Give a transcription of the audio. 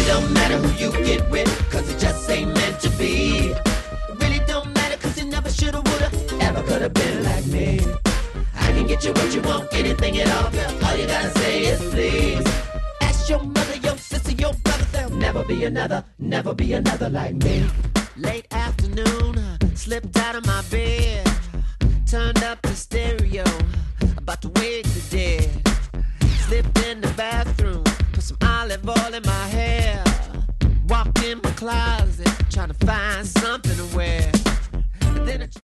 don't matter who you get with, cause it just ain't meant to be. It really don't matter cause you never shoulda, woulda, ever coulda been like me. I can get you what you want, anything at all, girl. All you gotta say is please. Ask your mother, your sister, your brother, there'll never be another like me. Late afternoon, slipped out of my bed, turned up the stereo, about to wake the dead. Slipped in the bathroom, put some olive oil in my hair. Walked in my closet, trying to find something to wear.